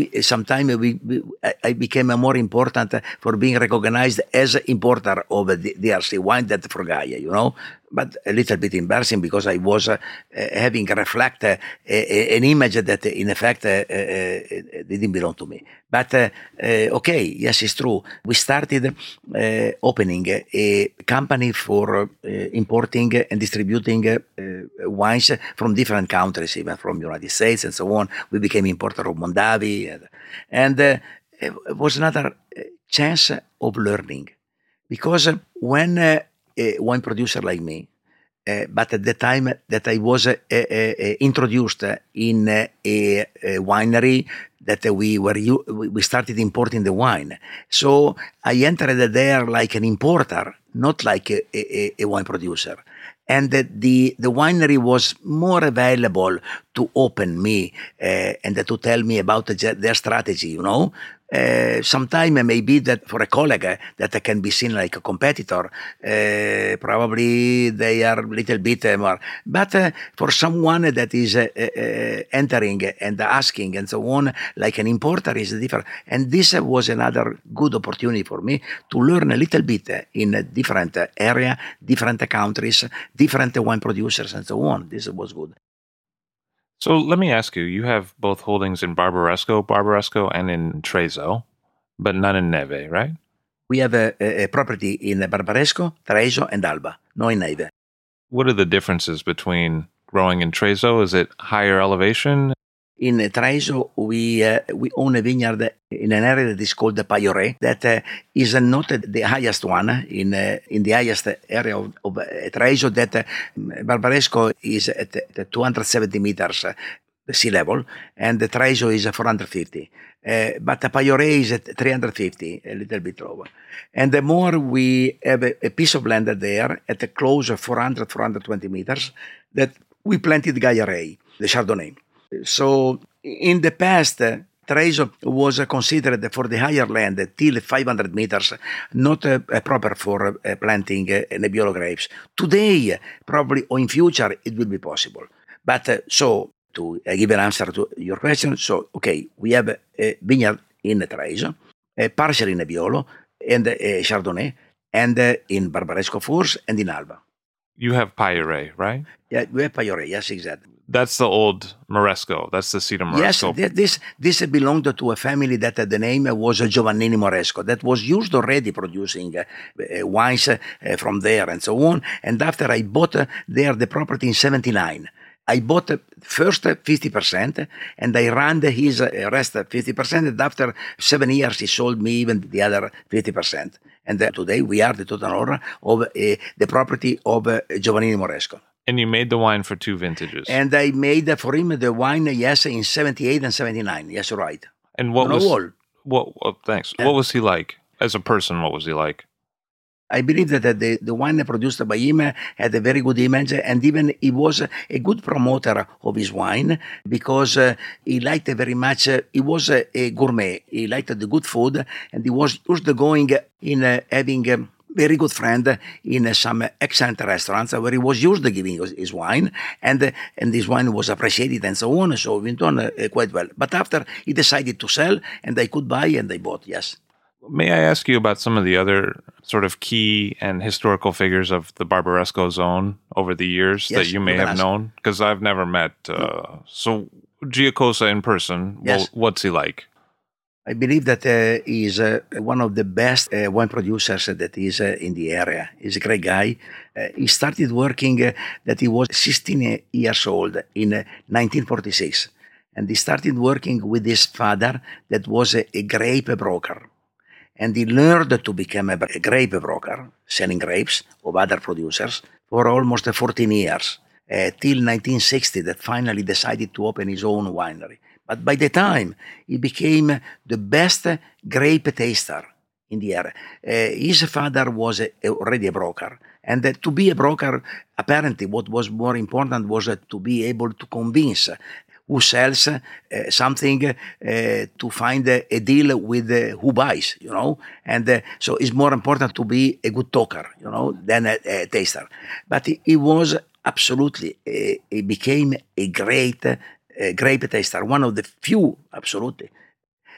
I became more important for being recognized as importer of the DRC wine than for Gaia, but a little bit embarrassing because I was having reflect an image that in effect didn't belong to me. But okay, yes, it's true. We started opening a company for importing and distributing wines from different countries, even from the United States and so on. We became importer of Mondavi, and it was another chance of learning. Because when a wine producer like me, but at the time that I was introduced in a winery that we started importing the wine. So I entered there like an importer, not like a wine producer. And the winery was more available to open me and to tell me about their strategy, you know. Sometimes maybe that for a colleague that can be seen like a competitor, probably they are a little bit more. But for someone that is entering and asking and so on, like an importer is different. And this was another good opportunity for me to learn a little bit in a different area, different countries, different wine producers and so on. This was good. So let me ask you, you have both holdings in Barbaresco, and in Trezzo, but none in Neve, right? We have a property in Barbaresco, Trezzo, and Alba, no in Neve. What are the differences between growing in Trezzo? Is it higher elevation? In Trezzo, we own a vineyard in an area that is called the Pailloré, that is not the highest one in the highest area of Trezzo. That Barbaresco is at 270 meters sea level, and the Trezzo is 450. But the Pailloré is at 350, a little bit lower. And the more we have a piece of land there at a close of 420 meters that we planted Gaillaret, the Chardonnay. So in the past, Trezzo was considered for the higher land till 500 meters, not proper for planting Nebbiolo grapes. Today, probably, or in future, it will be possible. But so, to give an answer to your question, so, okay, we have a vineyard in Trezzo, partially in Nebbiolo, and Chardonnay, and in Barbaresco Fours, and in Alba. You have Pailloré, right? Yeah, we have Pailloré, yes, exactly. That's the old Moresco. That's the seat of Moresco. Yes, this belonged to a family that the name was Giovannini Moresco, that was used already producing wines from there and so on. And after I bought there the property in 79, I bought first 50% and I ran his rest 50%. And after 7 years, he sold me even the other 50%. And today we are the total owner of the property of Giovannini Moresco. And you made the wine for 2 vintages. And I made for him the wine, yes, in 78 and 79. Yes, right. And what thanks. Yeah. What was he like? As a person, what was he like? I believe that the wine produced by him had a very good image, and even he was a good promoter of his wine because he liked very much, he was a gourmet. He liked the good food, and he was used to going in having very good friend in some excellent restaurants where he was used to giving his wine, and this wine was appreciated and so on. So it went on quite well. But after he decided to sell, and I could buy, and I bought, yes. May I ask you about some of the other sort of key and historical figures of the Barbaresco zone over the years that you may have known? Because I've never met. So Giacosa in person, yes. What's he like? I believe that he is one of the best wine producers that is in the area. He's a great guy. He started working that he was 16 years old in 1946. And he started working with his father that was a grape broker. And he learned to become a grape broker, selling grapes of other producers for almost 14 years, till 1960 that finally decided to open his own winery. But by the time, he became the best grape taster in the area. His father was already a broker. And to be a broker, apparently what was more important was to be able to convince who sells something to find a deal with who buys, you know. And so it's more important to be a good talker, you know, than a taster. But he was absolutely, he became a great grape taster, one of the few, absolutely.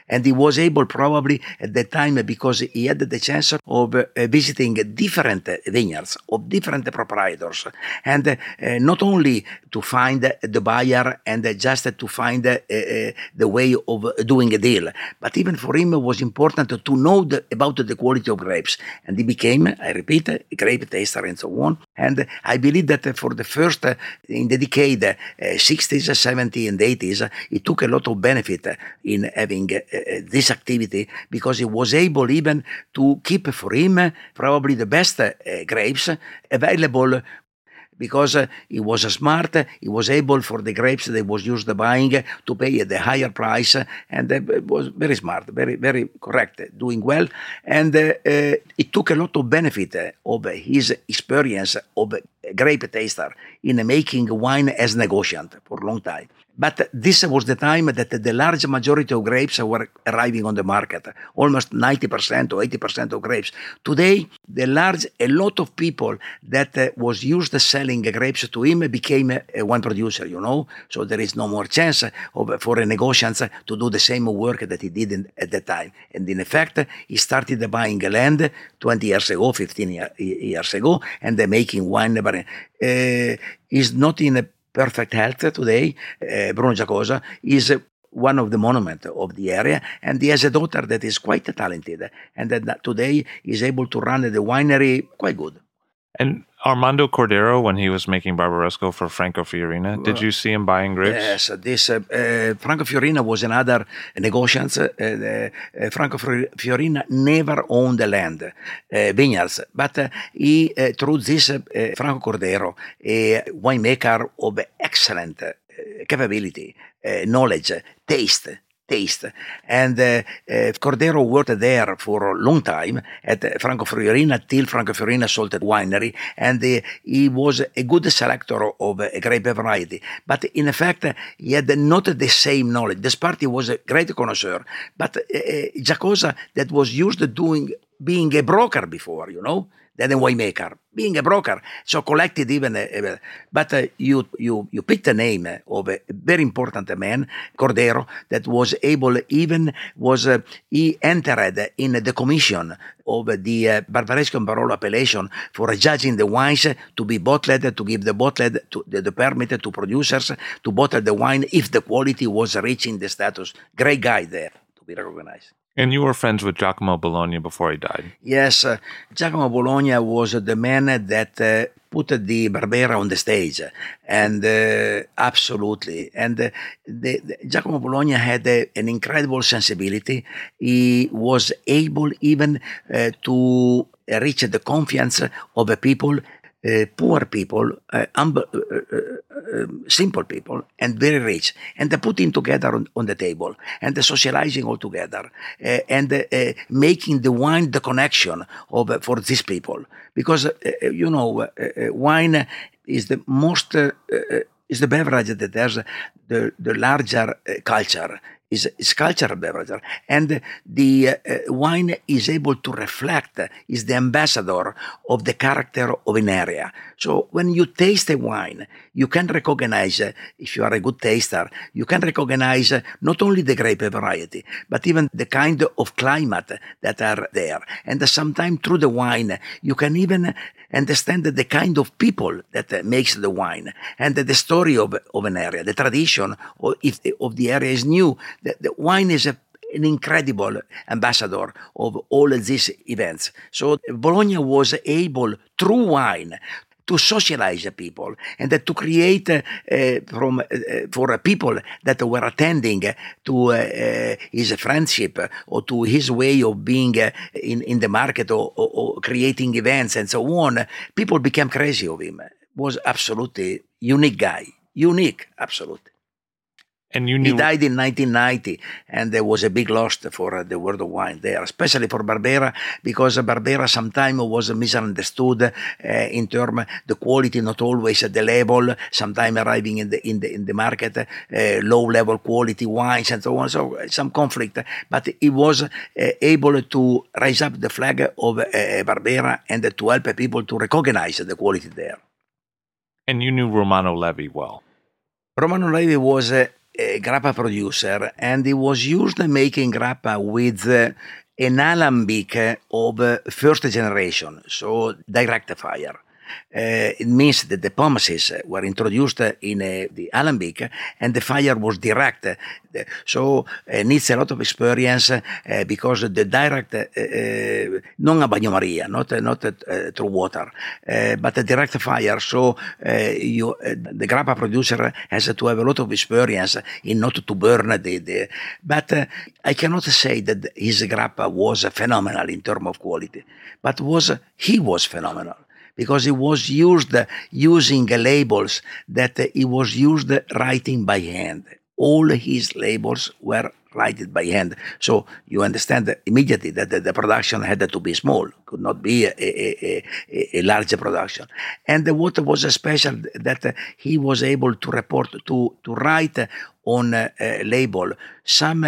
And he was able probably at that time because he had the chance of visiting different vineyards of different proprietors. And not only to find the buyer and just to find the way of doing a deal, but even for him it was important to know about the quality of grapes. And he became, I repeat, a grape taster and so on. And I believe that for the first, in the decade 60s, 70s and 80s, it took a lot of benefit in having this activity because he was able even to keep for him probably the best grapes available because he was smart, he was able for the grapes that he was used to buying to pay at the higher price, and was very smart, very, very correct, doing well. And it took a lot of benefit of his experience of grape taster in making wine as negotiant for a long time. But this was the time that the large majority of grapes were arriving on the market, almost 90% or 80% of grapes. Today, a lot of people that was used to selling grapes to him became a wine producer, So there is no more chance for a negotiant to do the same work that he did at the time. And in effect, he started buying land 20 years ago, 15 years ago, and making wine. He's not in a perfect health today. Bruno Giacosa is one of the monuments of the area, and he has a daughter that is quite talented, and that today is able to run the winery quite good. And Armando Cordero, when he was making Barbaresco for Franco Fiorina, did you see him buying grapes? Yes, this Franco Fiorina was another negotiant. Franco Fiorina never owned the land, vineyards, but he, through this Franco Cordero, a winemaker of excellent capability, knowledge, taste. And Cordero worked there for a long time at Franco Fiorina till Franco Fiorina sold the winery, and he was a good selector of a grape variety. But in effect, he had not the same knowledge. Despite he was a great connoisseur, but Giacosa that was used to being a broker before, than a winemaker, being a broker. So collected even, but you picked the name of a very important man, Cordero, that was able, he entered in the commission of the Barbaresco and Barolo appellation for judging the wines to be bottled, to give the bottled, to the permit to producers to bottle the wine if the quality was reaching the status. Great guy there to be recognized. And you were friends with Giacomo Bologna before he died. Yes, Giacomo Bologna was the man that put the Barbera on the stage, and absolutely. And Giacomo Bologna had an incredible sensibility. He was able even to reach the confidence of the people, poor people, simple people, and very rich, and putting together on the table, and socializing all together, and making the wine the connection for these people, because wine is the most is the beverage that has the larger culture. Is cultural beverage, and the wine is able to reflect, is the ambassador of the character of an area. So when you taste a wine, you can recognize, if you are a good taster, you can recognize not only the grape variety, but even the kind of climate that are there. And sometimes through the wine, you can even understand the kind of people that makes the wine, and the story of an area, the tradition, or if of the area is new. The wine is an incredible ambassador of all of these events. So Bologna was able, through wine, to socialize the people and to create for people that were attending to his friendship or to his way of being in the market or creating events and so on. People became crazy of him. Was absolutely unique guy. Unique, absolutely. And you knew he died in 1990, and there was a big loss for the world of wine there, especially for Barbera, because Barbera sometimes was misunderstood in terms the quality not always at the level, sometimes arriving in the market low level quality wines and so on. So some conflict, but he was able to raise up the flag of Barbera and to help people to recognize the quality there. And you knew Romano Levi well. Romano Levi was grappa producer, and he was used to making grappa with an alembic of first generation, so direct fire. It means that the pomaces were introduced in the alembic, and the fire was direct. So needs a lot of experience because the direct, non a bagnomaria, not through water, but a direct fire. So the grappa producer has to have a lot of experience in not to burn the. But I cannot say that his grappa was phenomenal in terms of quality, but he was phenomenal. Because he was using labels that he was used writing by hand. All his labels were written by hand. So you understand immediately that the production had to be small, could not be a large production. And what was special that he was able to report, to write on a label some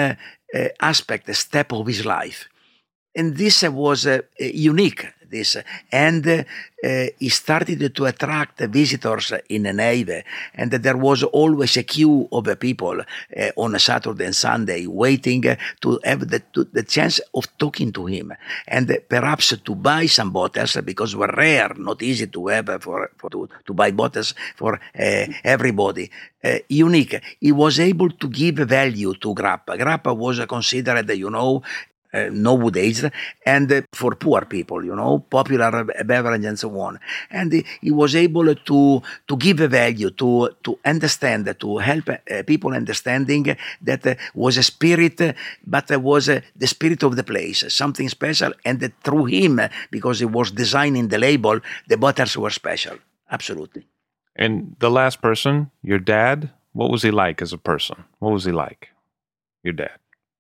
step of his life. And this was unique. And he started to attract visitors in Neve, and there was always a queue of people on a Saturday and Sunday waiting to have the chance of talking to him, and perhaps to buy some bottles, because were rare, not easy to have to buy bottles for everybody. Unique. He was able to give value to grappa. Grappa was considered, nowadays, and for poor people, popular beverage and so on. And he was able to give a value, to understand, to help people understanding that was a spirit, but was the spirit of the place, something special. And that through him, because he was designing the label, the bottles were special. Absolutely. And the last person, your dad, what was he like as a person? What was he like, your dad?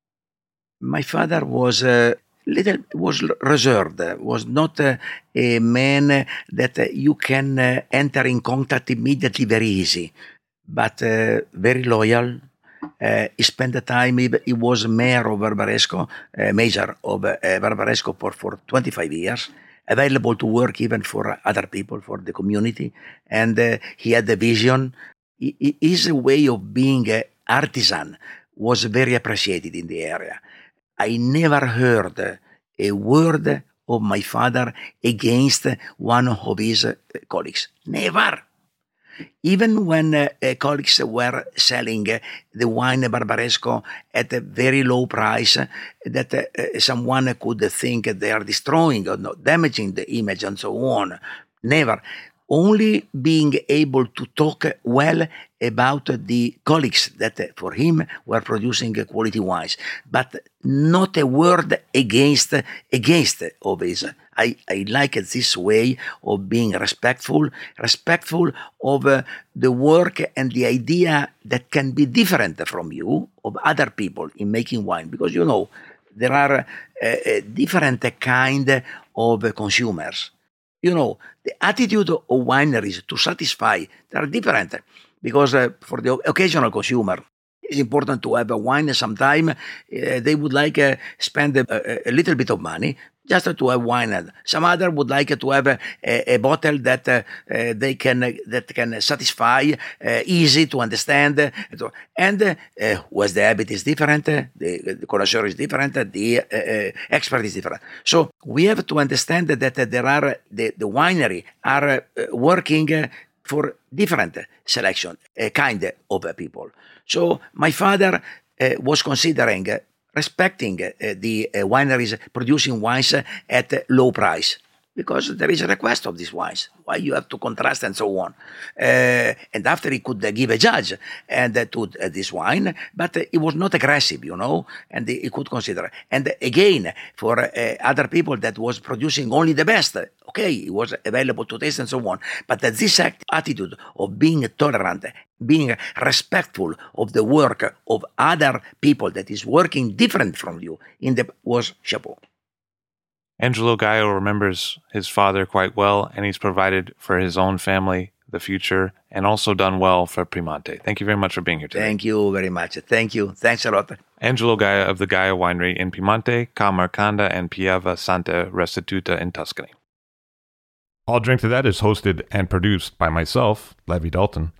My father was reserved, was not a man that you can enter in contact immediately very easy, but very loyal. He spent the time, he was mayor of Barbaresco, major of Barbaresco for 25 years, available to work even for other people, for the community, and he had the vision. His way of being an artisan was very appreciated in the area. I never heard a word of my father against one of his colleagues. Never. Even when colleagues were selling the wine Barbaresco at a very low price, that someone could think they are destroying or not damaging the image and so on. Never. Only being able to talk well about the colleagues that for him were producing quality wines, but not a word against of his. I like this way of being respectful of the work and the idea that can be different from you, of other people in making wine, because there are different kind of consumers. The attitude of wineries to satisfy, they are different, because for the occasional consumer, it's important to have a wine sometime. They would like spend a little bit of money just to have wine. Some other would like to have a bottle that they can satisfy, easy to understand. And was the habit is different, the connoisseur is different, the expert is different. So we have to understand that there are the winery are working for different selection, kind of people. So my father was considering respecting the wineries producing wines at low price, because there is a request of these wines. Why you have to contrast and so on. And after he could give a judge and to this wine, but it was not aggressive, and he could consider. And again, for other people that was producing only the best, okay, it was available to taste and so on. But this attitude of being tolerant, being respectful of the work of other people that is working different from you, was chapeau. Angelo Gaio remembers his father quite well, and he's provided for his own family the future, and also done well for Piemonte. Thank you very much for being here today. Thank you very much. Thank you. Thanks a lot. Angelo Gaio of the Gaio Winery in Piemonte, Cavalcanda, and Pieve Santa Restituta in Tuscany. I'll Drink to That is hosted and produced by myself, Levi Dalton.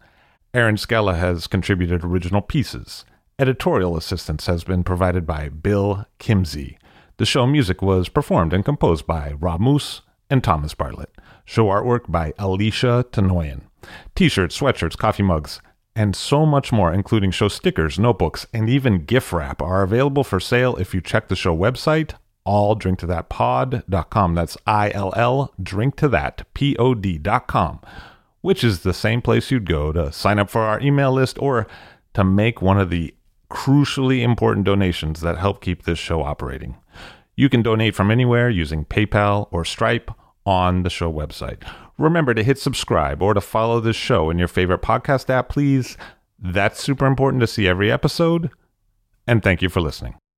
Aaron Skella has contributed original pieces. Editorial assistance has been provided by Bill Kimsey. The show music was performed and composed by Rob Moose and Thomas Bartlett. Show artwork by Alicia Tenoyan. T-shirts, sweatshirts, coffee mugs, and so much more, including show stickers, notebooks, and even gift wrap, are available for sale if you check the show website, alldrinktothatpod.com. That's ILL drinktothatpod.com, which is the same place you'd go to sign up for our email list or to make one of the crucially important donations that help keep this show operating. You can donate from anywhere using PayPal or Stripe on the show website. Remember to hit subscribe or to follow this show in your favorite podcast app, please. That's super important to see every episode. And thank you for listening.